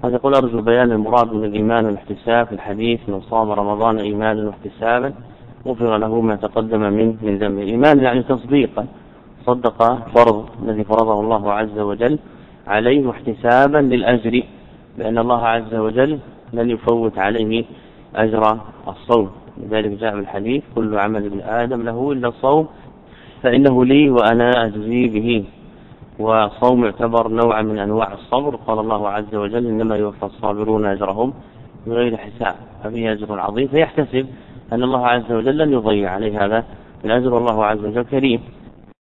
هذا يقول أرجو بيان المراد من الإيمان والاحتساب في الحديث: من صام رمضان إيمانا واحتسابا غفر له ما تقدم من ذنبه. الإيمان يعني تصديقا، صدق فرض الذي فرضه الله عز وجل عليه واحتسابا للأجر، لأن الله عز وجل لن يفوت عليه أجر الصوم. لذلك جاء بالحديث: كل عمل ابن آدم له إلا الصوم فإنه لي وأنا أجزي به. والصوم يعتبر نوعا من أنواع الصبر، قال الله عز وجل: إنما يوفى الصابرون أجرهم بغير حساب، ففيه أجر عظيم، فيحتسب أن الله عز وجل لن يضيع عليه هذا الأجر، والله عز وجل كريم.